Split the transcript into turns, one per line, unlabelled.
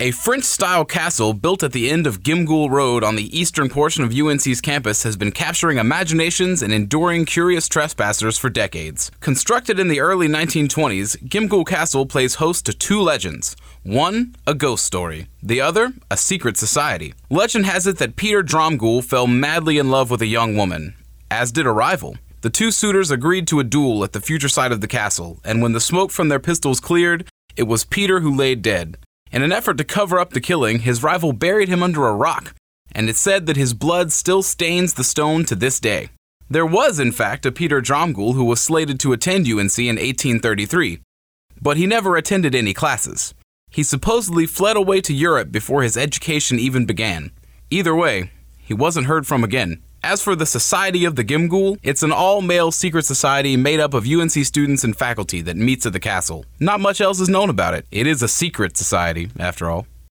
A French-style castle built at the end of Gimghoul Road on the eastern portion of UNC's campus has been capturing imaginations and enduring curious trespassers for decades. Constructed in the early 1920s, Gimghoul Castle plays host to two legends. One, a ghost story. The other, a secret society. Legend has it that Peter Dromgoole fell madly in love with a young woman, as did a rival. The two suitors agreed to a duel at the future site of the castle, and when the smoke from their pistols cleared, it was Peter who lay dead. In an effort to cover up the killing, his rival buried him under a rock, and it's said that his blood still stains the stone to this day. There was, in fact, a Peter Dromgoole who was slated to attend UNC in 1833, but he never attended any classes. He supposedly fled away to Europe before his education even began. Either way, he wasn't heard from again. As for the Society of the Gimghoul, it's an all-male secret society made up of UNC students and faculty that meets at the castle. Not much else is known about it. It is a secret society, after all.